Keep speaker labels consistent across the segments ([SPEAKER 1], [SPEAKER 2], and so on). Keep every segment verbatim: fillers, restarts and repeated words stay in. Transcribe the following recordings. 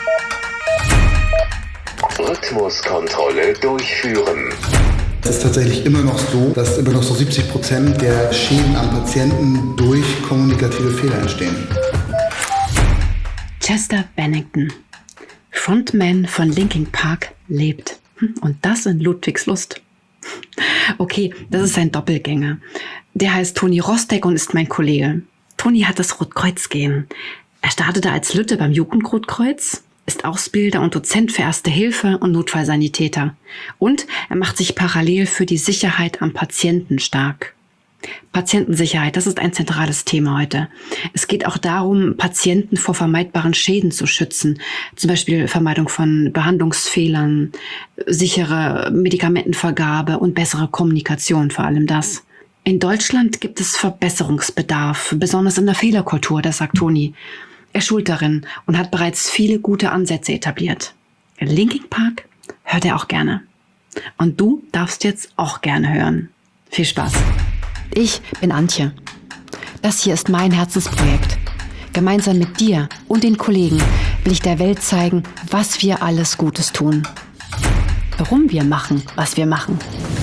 [SPEAKER 1] Rhythmuskontrolle durchführen.
[SPEAKER 2] Es ist tatsächlich immer noch so, dass immer noch so siebzig Prozent der Schäden am Patienten durch kommunikative Fehler entstehen.
[SPEAKER 3] Chester Bennington, Frontman von Linkin Park, lebt. Und das in Ludwigslust. Okay, das ist ein Doppelgänger. Der heißt Toni Rostek und ist mein Kollege. Toni hat das Rotkreuz-Gen. Er startete als Lütte beim Jugendrotkreuz, ist Ausbilder und Dozent für Erste Hilfe und Notfallsanitäter. Und er macht sich parallel für die Sicherheit am Patienten stark. Patientensicherheit, das ist ein zentrales Thema heute. Es geht auch darum, Patienten vor vermeidbaren Schäden zu schützen. Zum Beispiel Vermeidung von Behandlungsfehlern, sichere Medikamentenvergabe und bessere Kommunikation, vor allem das. In Deutschland gibt es Verbesserungsbedarf, besonders in der Fehlerkultur, das sagt Toni. Er schult darin und hat bereits viele gute Ansätze etabliert. Linkin Park hört er auch gerne. Und du darfst jetzt auch gerne hören. Viel Spaß. Ich bin Antje. Das hier ist mein Herzensprojekt. Gemeinsam mit dir und den Kollegen will ich der Welt zeigen, was wir alles Gutes tun. Warum wir machen, was wir machen.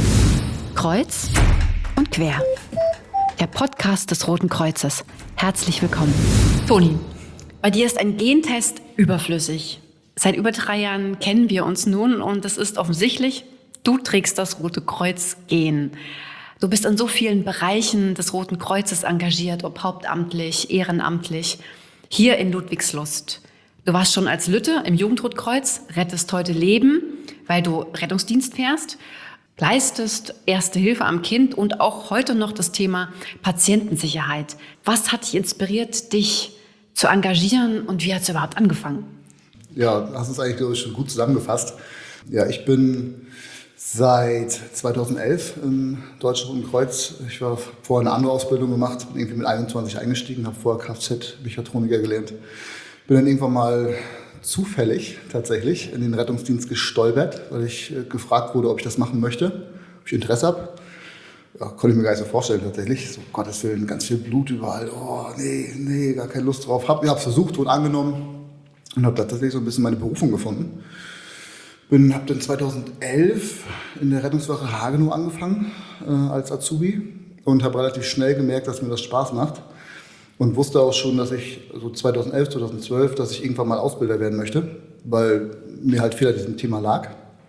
[SPEAKER 3] Kreuz und quer. Der Podcast des Roten Kreuzes. Herzlich willkommen. Toni, bei dir ist ein Gentest überflüssig. Seit über drei Jahren kennen wir uns nun und es ist offensichtlich, du trägst das Rote Kreuz-Gen. Du bist in so vielen Bereichen des Roten Kreuzes engagiert, ob hauptamtlich, ehrenamtlich, hier in Ludwigslust. Du warst schon als Lütte im Jugendrotkreuz, rettest heute Leben, weil du Rettungsdienst fährst, leistest Erste Hilfe am Kind und auch heute noch das Thema Patientensicherheit. Was hat dich inspiriert, dich zu engagieren und wie hat es überhaupt angefangen?
[SPEAKER 2] Ja, hast es eigentlich, glaube ich, schon gut zusammengefasst. Ja, ich bin seit zweitausendelf im Deutschen Roten Kreuz. Ich war vorher eine andere Ausbildung gemacht, bin irgendwie mit einundzwanzig eingestiegen, habe vorher Kfz-Mechatroniker gelernt. Bin dann irgendwann mal zufällig tatsächlich in den Rettungsdienst gestolpert, weil ich gefragt wurde, ob ich das machen möchte, ob ich Interesse habe. Ja, konnte ich mir gar nicht so vorstellen tatsächlich. So, um Gottes Willen, ganz viel Blut überall. Oh, nee, nee, gar keine Lust drauf. Hab, ich habe es versucht, wurde angenommen und habe tatsächlich so ein bisschen meine Berufung gefunden. Bin, habe dann zweitausendelf in der Rettungswache Hagenow angefangen äh, als Azubi und habe relativ schnell gemerkt, dass mir das Spaß macht und wusste auch schon, dass ich so zweitausendelf, zweitausendzwölf, dass ich irgendwann mal Ausbilder werden möchte, weil mir halt viel an diesem Thema lag.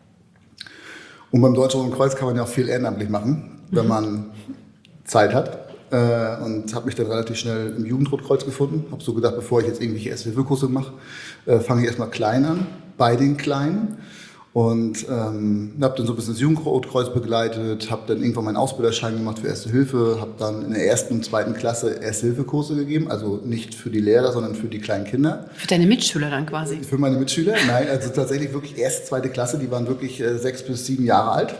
[SPEAKER 2] Und beim Deutschen Roten Kreuz kann man ja auch viel ehrenamtlich machen, wenn man Zeit hat. Äh, und habe mich dann relativ schnell im Jugendrotkreuz gefunden. Habe so gedacht, bevor ich jetzt irgendwelche Erste-Hilfe-Kurse mache, äh, fange ich erstmal klein an, bei den Kleinen. Und ähm, habe dann so ein bisschen das Jugendrotkreuz begleitet, habe dann irgendwann meinen Ausbilderschein gemacht für Erste Hilfe, habe dann in der ersten und zweiten Klasse Erste-Hilfe-Kurse gegeben, also nicht für die Lehrer, sondern für die kleinen Kinder.
[SPEAKER 3] Für deine Mitschüler dann quasi?
[SPEAKER 2] Für meine Mitschüler, nein, also tatsächlich wirklich erste, zweite Klasse, die waren wirklich äh, sechs bis sieben Jahre alt.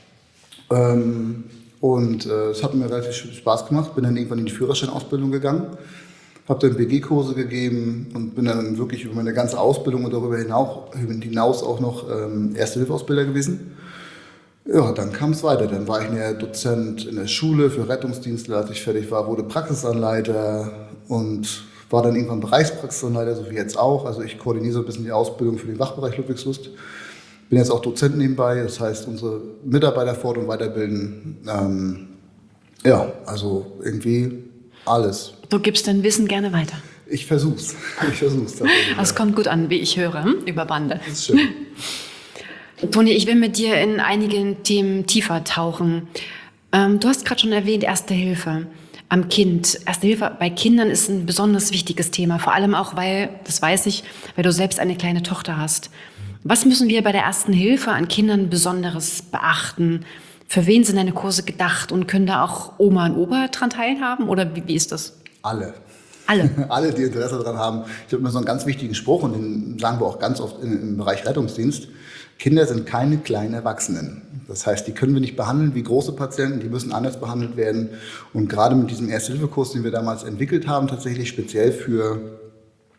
[SPEAKER 2] Ähm, und äh, es hat mir relativ Spaß gemacht, bin dann irgendwann in die Führerscheinausbildung gegangen. Habe dann B G-Kurse gegeben und bin dann wirklich über meine ganze Ausbildung und darüber hinaus auch noch ähm, Erste-Hilfe-Ausbilder gewesen. Ja, dann kam es weiter. Dann war ich näher Dozent in der Schule für Rettungsdienstler, als ich fertig war, wurde Praxisanleiter und war dann irgendwann Bereichspraxisanleiter, so wie jetzt auch. Also ich koordiniere so ein bisschen die Ausbildung für den Wachbereich Ludwigslust. Bin jetzt auch Dozent nebenbei, das heißt, unsere Mitarbeiter fort- und weiterbilden. Ähm, ja, also irgendwie alles.
[SPEAKER 3] Du gibst dein Wissen gerne weiter.
[SPEAKER 2] Ich versuch's. Ich versuch's tatsächlich.
[SPEAKER 3] Das kommt gut an, wie ich höre, hm? Über Bande.
[SPEAKER 2] Das ist schön.
[SPEAKER 3] Toni, ich will mit dir in einigen Themen tiefer tauchen. Ähm, du hast gerade schon erwähnt, Erste Hilfe am Kind. Erste Hilfe bei Kindern ist ein besonders wichtiges Thema, vor allem auch, weil, das weiß ich, weil du selbst eine kleine Tochter hast. Was müssen wir bei der Ersten Hilfe an Kindern Besonderes beachten? Für wen sind deine Kurse gedacht und können da auch Oma und Opa dran teilhaben oder wie, wie ist das?
[SPEAKER 2] Alle.
[SPEAKER 3] Alle?
[SPEAKER 2] Alle, die Interesse daran haben. Ich habe immer so einen ganz wichtigen Spruch und den sagen wir auch ganz oft in, im Bereich Rettungsdienst. Kinder sind keine kleinen Erwachsenen. Das heißt, die können wir nicht behandeln wie große Patienten, die müssen anders behandelt werden. Und gerade mit diesem Erste-Hilfe-Kurs, den wir damals entwickelt haben, tatsächlich speziell für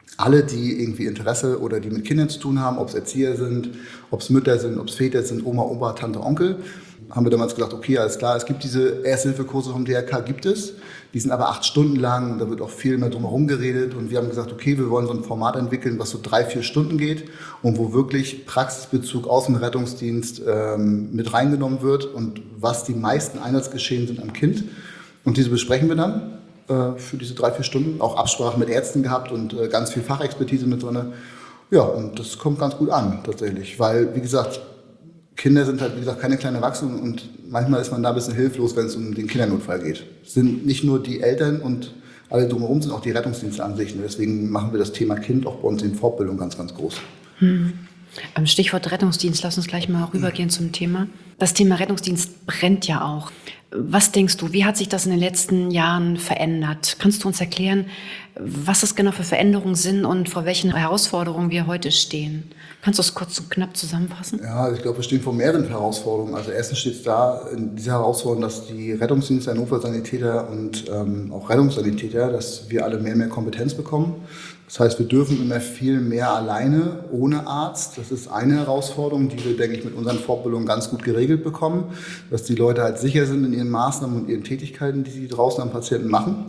[SPEAKER 2] alle, die irgendwie Interesse oder die mit Kindern zu tun haben, ob es Erzieher sind, ob es Mütter sind, ob es Väter sind, Oma, Opa, Tante, Onkel, haben wir damals gesagt, okay, alles klar, es gibt diese Ersthilfekurse vom D R K, gibt es. Die sind aber acht Stunden lang, da wird auch viel mehr drumherum geredet und wir haben gesagt, okay, wir wollen so ein Format entwickeln, was so drei, vier Stunden geht und wo wirklich Praxisbezug aus dem Rettungsdienst ähm, mit reingenommen wird und was die meisten Einsatzgeschehen sind am Kind. Und diese besprechen wir dann äh, für diese drei, vier Stunden, auch Absprache mit Ärzten gehabt und äh, ganz viel Fachexpertise mit drin. Ja, und das kommt ganz gut an tatsächlich, weil, wie gesagt, Kinder sind halt, wie gesagt, keine kleinen Erwachsenen und manchmal ist man da ein bisschen hilflos, wenn es um den Kindernotfall geht. Es sind nicht nur die Eltern und alle drumherum, sind auch die Rettungsdienste an sich. Und deswegen machen wir das Thema Kind auch bei uns in Fortbildung ganz, ganz groß.
[SPEAKER 3] Hm. Stichwort Rettungsdienst, lass uns gleich mal rübergehen zum Thema. Das Thema Rettungsdienst brennt ja auch. Was denkst du, wie hat sich das in den letzten Jahren verändert? Kannst du uns erklären, was das genau für Veränderungen sind und vor welchen Herausforderungen wir heute stehen? Kannst du es kurz und knapp zusammenfassen?
[SPEAKER 2] Ja, ich glaube, wir stehen vor mehreren Herausforderungen. Also erstens steht es da in dieser Herausforderung, dass die Rettungsdienste, Notfallsanitäter und ähm, auch Rettungssanitäter, dass wir alle mehr und mehr Kompetenz bekommen. Das heißt, wir dürfen immer viel mehr alleine, ohne Arzt. Das ist eine Herausforderung, die wir, denke ich, mit unseren Fortbildungen ganz gut geregelt bekommen, dass die Leute halt sicher sind in ihren Maßnahmen und ihren Tätigkeiten, die sie draußen am Patienten machen.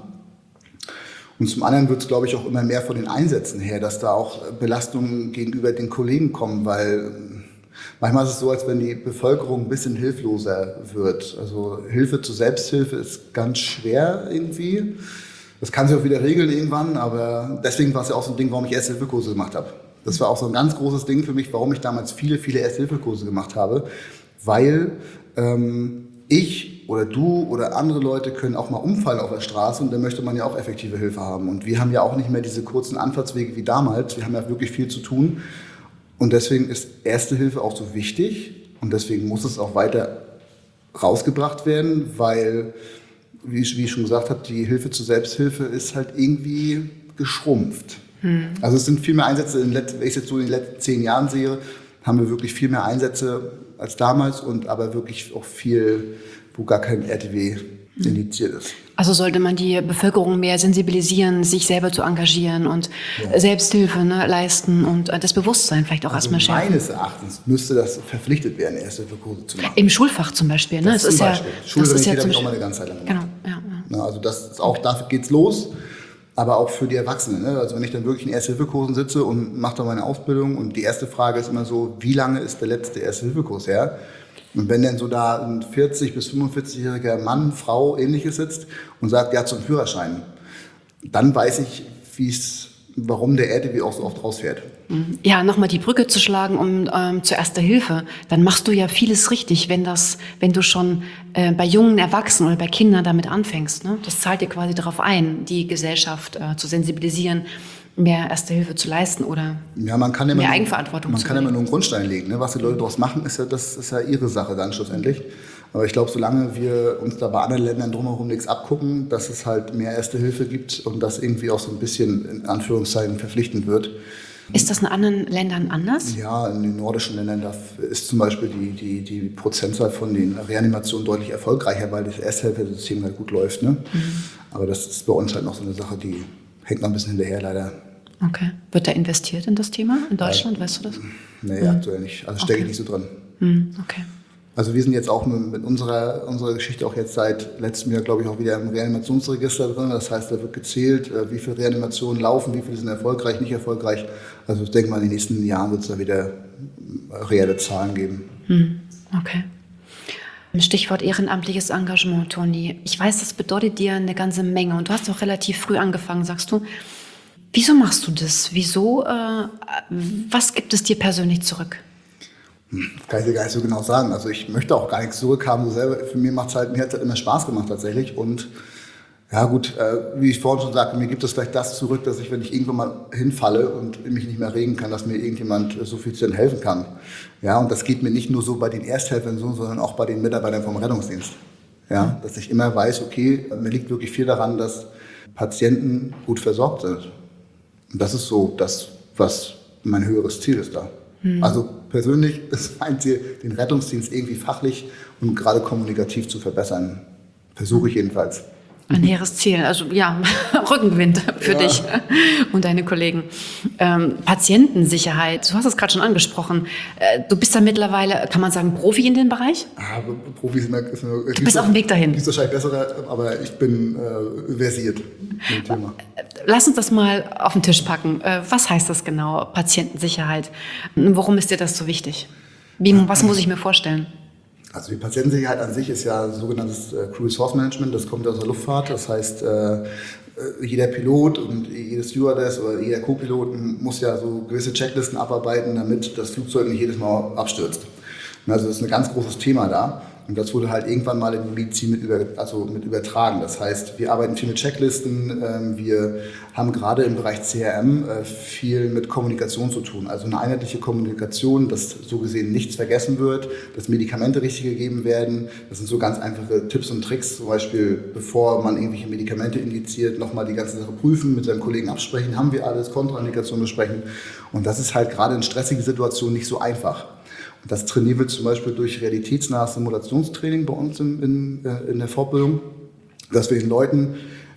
[SPEAKER 2] Und zum anderen wird es, glaube ich, auch immer mehr von den Einsätzen her, dass da auch Belastungen gegenüber den Kollegen kommen, weil manchmal ist es so, als wenn die Bevölkerung ein bisschen hilfloser wird. Also Hilfe zur Selbsthilfe ist ganz schwer irgendwie. Das kann sich auch wieder regeln irgendwann, aber deswegen war es ja auch so ein Ding, warum ich Ersthilfekurse gemacht habe. Das war auch so ein ganz großes Ding für mich, warum ich damals viele, viele Ersthilfekurse gemacht habe, weil ähm, ich oder du oder andere Leute können auch mal umfallen auf der Straße und dann möchte man ja auch effektive Hilfe haben. Und wir haben ja auch nicht mehr diese kurzen Anfahrtswege wie damals. Wir haben ja wirklich viel zu tun und deswegen ist Erste Hilfe auch so wichtig und deswegen muss es auch weiter rausgebracht werden, weil Wie ich, wie ich schon gesagt habe, die Hilfe zur Selbsthilfe ist halt irgendwie geschrumpft. Hm. Also es sind viel mehr Einsätze, in let, wenn ich es jetzt so in den letzten zehn Jahren sehe, haben wir wirklich viel mehr Einsätze als damals und aber wirklich auch viel, wo gar kein R T W hm. indiziert ist.
[SPEAKER 3] Also sollte man die Bevölkerung mehr sensibilisieren, sich selber zu engagieren und ja. Selbsthilfe ne, leisten und das Bewusstsein vielleicht auch also erstmal schärfen.
[SPEAKER 2] Meines Erachtens müsste das verpflichtet werden, Ersthilfekurse zu machen.
[SPEAKER 3] Im Schulfach zum Beispiel. Ne?
[SPEAKER 2] Das, das ist
[SPEAKER 3] ja,
[SPEAKER 2] Schulsanitäter habe ich auch mal eine ganze Zeit lang gemacht.
[SPEAKER 3] Genau, ja, ja.
[SPEAKER 2] Also das ist auch, dafür geht's los, aber auch für die Erwachsenen. Ne? Also wenn ich dann wirklich in Ersthilfekursen sitze und mache da meine Ausbildung und die erste Frage ist immer so, wie lange ist der letzte Ersthilfekurs her? Und wenn dann so da ein vierzig- bis fünfundvierzigjähriger Mann, Frau, ähnliches sitzt und sagt, ja, zum Führerschein, dann weiß ich, wie's, warum der R T W auch so oft rausfährt.
[SPEAKER 3] Ja, nochmal die Brücke zu schlagen um ähm, zur Erster Hilfe, dann machst du ja vieles richtig, wenn das, wenn du schon äh, bei jungen Erwachsenen oder bei Kindern damit anfängst. Ne? Das zahlt dir quasi darauf ein, die Gesellschaft äh, zu sensibilisieren, mehr Erste Hilfe zu leisten oder
[SPEAKER 2] ja, man kann ja
[SPEAKER 3] mehr
[SPEAKER 2] nur,
[SPEAKER 3] Eigenverantwortung
[SPEAKER 2] man
[SPEAKER 3] zu
[SPEAKER 2] kann ja immer nur einen Grundstein legen. Ne? Was die Leute daraus machen, ist ja, das ist ja ihre Sache dann schlussendlich. Aber ich glaube, solange wir uns da bei anderen Ländern drumherum nichts abgucken, dass es halt mehr Erste Hilfe gibt und das irgendwie auch so ein bisschen in Anführungszeichen verpflichtend wird.
[SPEAKER 3] Ist das in anderen Ländern anders?
[SPEAKER 2] Ja, in den nordischen Ländern da ist zum Beispiel die, die, die Prozentzahl von den Reanimationen deutlich erfolgreicher, weil das Ersthilfesystem halt gut läuft. Ne? Mhm. Aber das ist bei uns halt noch so eine Sache, die hängt noch ein bisschen hinterher leider.
[SPEAKER 3] Okay. Wird da investiert in das Thema in Deutschland, ja. Weißt du das?
[SPEAKER 2] Nee, mhm. aktuell nicht. Also stecke okay. ich nicht so drin.
[SPEAKER 3] Mhm. Okay.
[SPEAKER 2] Also wir sind jetzt auch mit, mit unserer, unserer Geschichte auch jetzt seit letztem Jahr, glaube ich, auch wieder im Reanimationsregister drin. Das heißt, da wird gezählt, wie viele Reanimationen laufen, wie viele sind erfolgreich, nicht erfolgreich. Also ich denke mal, in den nächsten Jahren wird es da wieder reelle Zahlen geben.
[SPEAKER 3] Hm, okay. Stichwort ehrenamtliches Engagement, Toni. Ich weiß, das bedeutet dir eine ganze Menge und du hast auch relativ früh angefangen, sagst du. Wieso machst du das? Wieso? Äh, was gibt es dir persönlich zurück?
[SPEAKER 2] Kann ich dir gar nicht so genau sagen. Also ich möchte auch gar nichts zurückhaben. Selber, für mich macht es halt, mir hat es halt immer Spaß gemacht tatsächlich. Und ja gut, äh, wie ich vorhin schon sagte, mir gibt es vielleicht das zurück, dass ich, wenn ich irgendwann mal hinfalle und mich nicht mehr regen kann, dass mir irgendjemand so viel zu helfen kann. Ja, und das geht mir nicht nur so bei den Ersthelfern so, sondern auch bei den Mitarbeitern vom Rettungsdienst. Ja, dass ich immer weiß, okay, mir liegt wirklich viel daran, dass Patienten gut versorgt sind. Und das ist so das, was mein höheres Ziel ist da. Hm. Also persönlich ist mein Ziel, den Rettungsdienst irgendwie fachlich und gerade kommunikativ zu verbessern. Versuche ich jedenfalls.
[SPEAKER 3] Ein hehres Ziel. Also ja, Rückenwind für
[SPEAKER 2] Ja.
[SPEAKER 3] dich und deine Kollegen. Ähm, Patientensicherheit, du hast es gerade schon angesprochen. Äh, du bist da mittlerweile, kann man sagen, Profi in dem Bereich?
[SPEAKER 2] Ah, Profis sind ist mir,
[SPEAKER 3] Du bist auf dem Weg dahin.
[SPEAKER 2] Gibt wahrscheinlich bessere, aber ich bin äh, versiert mit dem Thema.
[SPEAKER 3] Lass uns das mal auf den Tisch packen. Äh, was heißt das genau, Patientensicherheit? Warum ist dir das so wichtig? Wie, was muss ich mir vorstellen?
[SPEAKER 2] Also die Patientensicherheit an sich ist ja sogenanntes äh, Crew Resource Management, das kommt aus der Luftfahrt. Das heißt, äh, jeder Pilot und jede Stewardess oder jeder Co-Pilot muss ja so gewisse Checklisten abarbeiten, damit das Flugzeug nicht jedes Mal abstürzt. Und also das ist ein ganz großes Thema da. Und das wurde halt irgendwann mal in die Medizin mit, über, also mit übertragen. Das heißt, wir arbeiten viel mit Checklisten. Ähm, wir haben gerade im Bereich C R M äh, viel mit Kommunikation zu tun. Also eine einheitliche Kommunikation, dass so gesehen nichts vergessen wird, dass Medikamente richtig gegeben werden. Das sind so ganz einfache Tipps und Tricks. Zum Beispiel, bevor man irgendwelche Medikamente indiziert, nochmal die ganze Sache prüfen, mit seinem Kollegen absprechen, haben wir alles, Kontraindikation besprechen. Und das ist halt gerade in stressigen Situationen nicht so einfach. Das trainieren wir zum Beispiel durch realitätsnahes Simulationstraining bei uns in, in, in der Fortbildung, dass wir den Leuten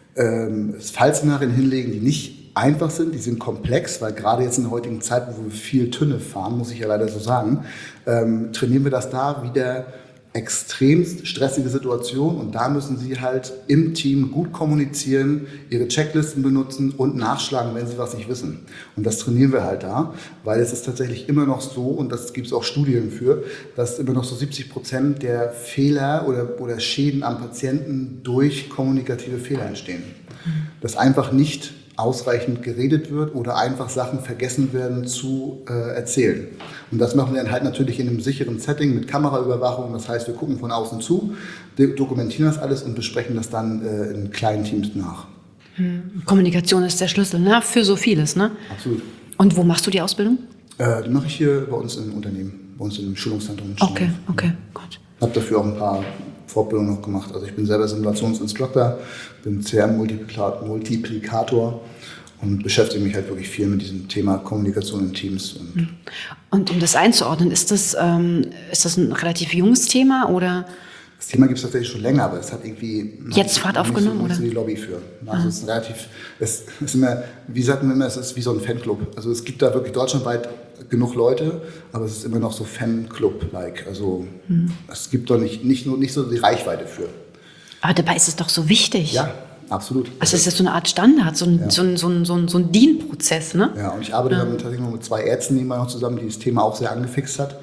[SPEAKER 2] ähm, Fallszenarien hinlegen, die nicht einfach sind, die sind komplex, weil gerade jetzt in der heutigen Zeit, wo wir viel Tünne fahren, muss ich ja leider so sagen, ähm, trainieren wir das da wieder extremst stressige Situation und da müssen sie halt im Team gut kommunizieren, ihre Checklisten benutzen und nachschlagen, wenn sie was nicht wissen. Und das trainieren wir halt da, weil es ist tatsächlich immer noch so, und das gibt es auch Studien für, dass immer noch so siebzig Prozent der Fehler oder, oder Schäden am Patienten durch kommunikative Fehler entstehen. Dass einfach nicht ausreichend geredet wird oder einfach Sachen vergessen werden zu äh, erzählen. Und das machen wir dann halt natürlich in einem sicheren Setting mit Kameraüberwachung. Das heißt, wir gucken von außen zu, dokumentieren das alles und besprechen das dann äh, in kleinen Teams nach.
[SPEAKER 3] Hm. Kommunikation ist der Schlüssel, ne? Für so vieles, ne?
[SPEAKER 2] Absolut.
[SPEAKER 3] Und wo machst du die Ausbildung?
[SPEAKER 2] Äh, die mache ich hier bei uns im Unternehmen, bei uns im Schulungszentrum.
[SPEAKER 3] Okay, okay, gut.
[SPEAKER 2] Ich habe dafür auch ein paar Fortbildungen noch gemacht. Also ich bin selber Simulationsinstructor, bin C R M-Multiplikator und beschäftige mich halt wirklich viel mit diesem Thema Kommunikation in Teams. Und,
[SPEAKER 3] und um das einzuordnen, ist das, ähm, ist das ein relativ junges Thema oder?
[SPEAKER 2] Das Thema gibt es tatsächlich schon länger, aber es hat irgendwie
[SPEAKER 3] Jetzt Fahrt aufgenommen,
[SPEAKER 2] so,
[SPEAKER 3] oder?
[SPEAKER 2] Nicht so die Lobby für. Also es ist relativ, es ist immer, wie sagt man immer, es ist wie so ein Fanclub. Also es gibt da wirklich deutschlandweit genug Leute, aber es ist immer noch so Fanclub-like. Also mhm. es gibt doch nicht, nicht, nur, nicht so die Reichweite für.
[SPEAKER 3] Aber dabei ist es doch so wichtig.
[SPEAKER 2] Ja, absolut.
[SPEAKER 3] Also es ist so eine Art Standard, so ein,
[SPEAKER 2] Ja.
[SPEAKER 3] so ein, so ein, so ein, so ein DIN-Prozess, ne?
[SPEAKER 2] Ja, und ich arbeite ja. dann tatsächlich noch mit zwei Ärzten nebenbei noch zusammen, die das Thema auch sehr angefixt hat.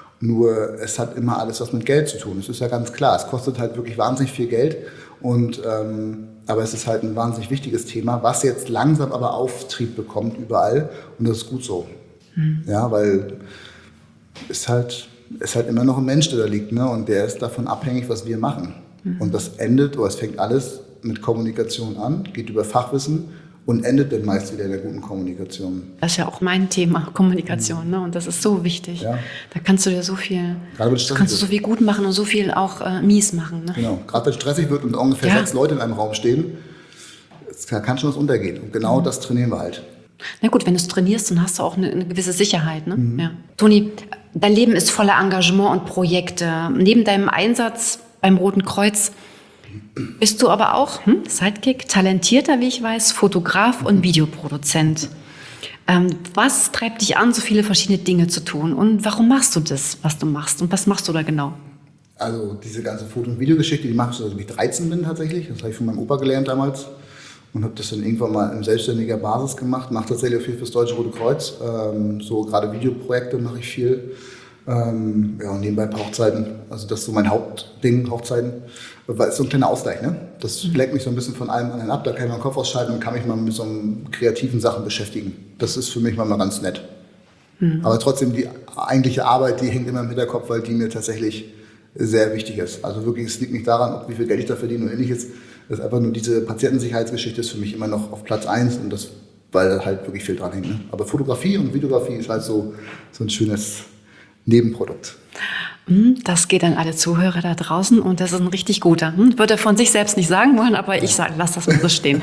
[SPEAKER 2] Nur es hat immer alles was mit Geld zu tun. Das ist ja ganz klar. Es kostet halt wirklich wahnsinnig viel Geld. Und, ähm, aber es ist halt ein wahnsinnig wichtiges Thema, was jetzt langsam aber Auftrieb bekommt überall. Und das ist gut so. Mhm. Ja, weil es halt, es halt immer noch ein Mensch, der da liegt. Ne? Und der ist davon abhängig, was wir machen. Mhm. Und das endet, oder es fängt alles mit Kommunikation an, geht über Fachwissen und endet dann meist wieder in der guten Kommunikation.
[SPEAKER 3] Das ist ja auch mein Thema, Kommunikation, ne? Und das ist so wichtig.
[SPEAKER 2] Ja.
[SPEAKER 3] Da kannst du dir so viel,
[SPEAKER 2] Gerade wenn es
[SPEAKER 3] kannst du
[SPEAKER 2] stressig
[SPEAKER 3] so viel gut machen und so viel auch äh, mies machen. Ne?
[SPEAKER 2] Genau, gerade wenn es stressig wird und ungefähr
[SPEAKER 3] Ja.
[SPEAKER 2] sechs Leute in einem Raum stehen, es kann kann schon was untergehen. Und genau das trainieren wir halt.
[SPEAKER 3] Na gut, wenn du es trainierst, dann hast du auch eine, eine gewisse Sicherheit. Ne? Ja. Toni, dein Leben ist voller Engagement und Projekte. Neben deinem Einsatz beim Roten Kreuz bist du aber auch hm, Sidekick, talentierter, wie ich weiß, Fotograf und Videoproduzent. Ähm, was treibt dich an, so viele verschiedene Dinge zu tun? Und warum machst du das, was du machst? Und was machst du da genau?
[SPEAKER 2] Also diese ganze Foto- und Videogeschichte, die mache ich, seitdem ich dreizehn bin tatsächlich. Das habe ich von meinem Opa gelernt damals. Und habe das dann irgendwann mal in selbstständiger Basis gemacht. Mache tatsächlich auch viel fürs Deutsche Rote Kreuz. Ähm, so gerade Videoprojekte mache ich viel. Ähm, ja, und nebenbei ein paar Hochzeiten. Also das ist so mein Hauptding, Hochzeiten. Weil es so ein kleiner Ausgleich, ne? Das lenkt mich so ein bisschen von allem anderen ab. Da kann ich meinen Kopf ausschalten und kann mich mal mit so kreativen Sachen beschäftigen. Das ist für mich mal ganz nett. Mhm. Aber trotzdem, die eigentliche Arbeit, die hängt immer im Hinterkopf, weil die mir tatsächlich sehr wichtig ist. Also wirklich, es liegt nicht daran, ob wie viel Geld ich da verdiene oder ähnliches. Das ist einfach nur diese Patientensicherheitsgeschichte ist für mich immer noch auf Platz eins und das, weil da halt wirklich viel dran hängt. Ne? Aber Fotografie und Videografie ist halt so, so ein schönes Nebenprodukt.
[SPEAKER 3] Das geht an alle Zuhörer da draußen und das ist ein richtig guter. Würde er von sich selbst nicht sagen wollen, aber ich sage, lass das mal so stehen.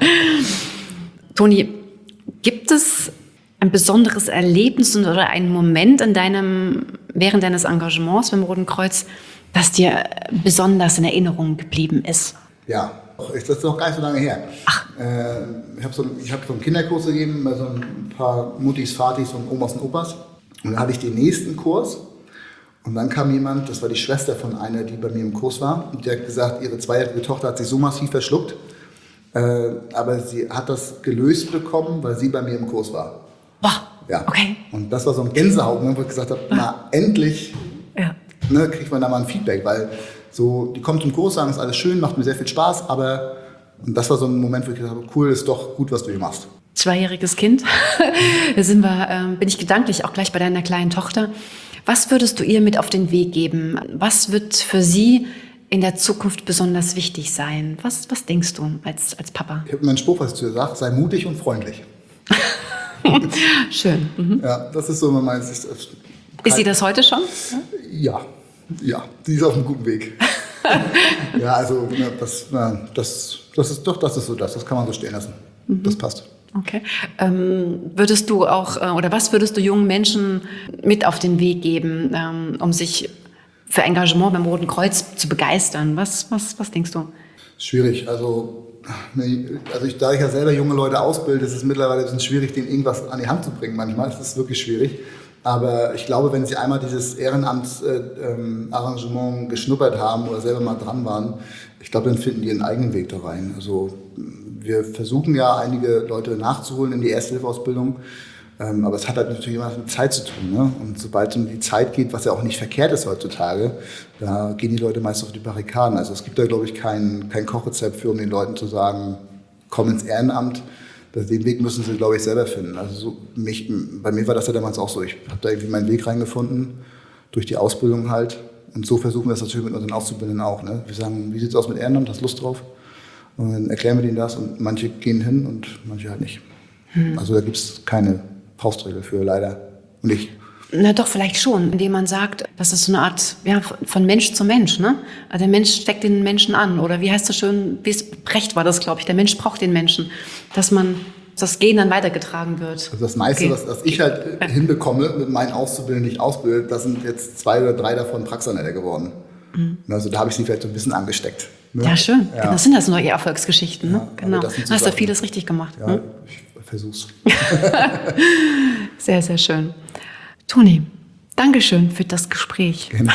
[SPEAKER 3] Toni, gibt es ein besonderes Erlebnis oder einen Moment in deinem, während deines Engagements beim Roten Kreuz, das dir besonders in Erinnerung geblieben ist?
[SPEAKER 2] Ja, Das ist noch gar nicht so lange her. Ach. Äh, ich habe so, ich hab so einen Kinderkurs gegeben bei so ein paar Muttis, Vatis und Omas und Opas. Und dann hatte ich den nächsten Kurs. Und dann kam jemand, das war die Schwester von einer, die bei mir im Kurs war. Und die hat gesagt, ihre zweijährige Tochter hat sich so massiv verschluckt. Äh, aber sie hat das gelöst bekommen, weil sie bei mir im Kurs war.
[SPEAKER 3] Boah,
[SPEAKER 2] ja.
[SPEAKER 3] Okay.
[SPEAKER 2] Und das war so ein Gänsehaut, wo ich gesagt habe, na endlich
[SPEAKER 3] ja.
[SPEAKER 2] ne, kriegt man da mal ein Feedback. Weil so, die kommt zum Kurs, sagen, ist alles schön, macht mir sehr viel Spaß. Aber und das war so ein Moment, wo ich gesagt habe, cool, ist doch gut, was du hier machst.
[SPEAKER 3] Zweijähriges Kind. Da sind wir, äh, bin ich gedanklich auch gleich bei deiner kleinen Tochter. Was würdest du ihr mit auf den Weg geben? Was wird für sie in der Zukunft besonders wichtig sein? Was, was denkst du als, als Papa?
[SPEAKER 2] Ich habe meinen Spruch, was ich zu dir sage, sei mutig und freundlich.
[SPEAKER 3] Schön. Mhm.
[SPEAKER 2] Ja, das ist so immer mein... Ist,
[SPEAKER 3] ist sie das heute schon?
[SPEAKER 2] Ja, ja, sie ist auf einem guten Weg. Ja, also das, das, das ist doch, das ist so das, das kann man so stehen lassen. Mhm. Das passt.
[SPEAKER 3] Okay. Ähm, würdest du auch, äh, oder was würdest du jungen Menschen mit auf den Weg geben, ähm, um sich für Engagement beim Roten Kreuz zu begeistern? Was, was, was denkst du?
[SPEAKER 2] Schwierig. Also, also ich, da ich ja selber junge Leute ausbilde, ist es mittlerweile ein bisschen schwierig, denen irgendwas an die Hand zu bringen. Manchmal ist es wirklich schwierig. Aber ich glaube, wenn sie einmal dieses Ehrenamtsarrangement äh, ähm, geschnuppert haben oder selber mal dran waren, ich glaube, dann finden die ihren eigenen Weg da rein. Also wir versuchen ja, einige Leute nachzuholen in die Erste-Hilfe-Ausbildung. Ähm, aber es hat halt natürlich immer mit Zeit zu tun. Ne? Und sobald es um die Zeit geht, was ja auch nicht verkehrt ist heutzutage, da gehen die Leute meist auf die Barrikaden. Also es gibt da, glaube ich, kein, kein Kochrezept für, um den Leuten zu sagen, komm ins Ehrenamt. Den Weg müssen sie, glaube ich, selber finden. Also so mich, bei mir war das ja damals auch so. Ich habe da irgendwie meinen Weg reingefunden, durch die Ausbildung halt. Und so versuchen wir es natürlich mit unseren Auszubildenden auch. Ne? Wir sagen, wie sieht es aus mit Ehrenamt, hast du Lust drauf? Und dann erklären wir denen das und manche gehen hin und manche halt nicht. Hm. Also da gibt es keine Faustregel für, leider. Und ich.
[SPEAKER 3] Na doch, vielleicht schon, indem man sagt, das ist so eine Art ja, von Mensch zu Mensch. Ne? Also der Mensch steckt den Menschen an. Oder wie heißt das schön, wie es Brecht war das, glaube ich, der Mensch braucht den Menschen. Dass man das Gen dann weitergetragen wird.
[SPEAKER 2] Also das meiste, okay. was, was ich halt ja. hinbekomme mit meinen Auszubildenden, die ich ausbilde, da sind jetzt zwei oder drei davon Praxisanleiter geworden. Mhm. Also da habe ich sie vielleicht so ein bisschen angesteckt. Ne?
[SPEAKER 3] Ja, schön.
[SPEAKER 2] Ja.
[SPEAKER 3] Das sind das neue Erfolgsgeschichten. Ne?
[SPEAKER 2] Ja,
[SPEAKER 3] genau. Du hast
[SPEAKER 2] Sachen.
[SPEAKER 3] da vieles richtig gemacht.
[SPEAKER 2] Ja,
[SPEAKER 3] ne?
[SPEAKER 2] ich versuch's.
[SPEAKER 3] Sehr, sehr schön. Toni, Dankeschön für das Gespräch.
[SPEAKER 2] Genau.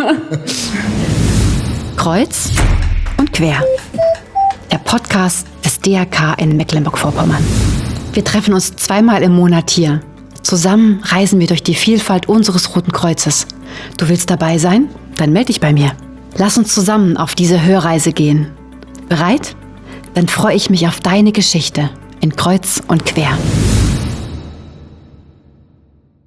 [SPEAKER 3] Kreuz und quer. Der Podcast des D R K in Mecklenburg-Vorpommern. Wir treffen uns zweimal im Monat hier. Zusammen reisen wir durch die Vielfalt unseres Roten Kreuzes. Du willst dabei sein? Dann melde dich bei mir. Lass uns zusammen auf diese Hörreise gehen. Bereit? Dann freue ich mich auf deine Geschichte in Kreuz und Quer.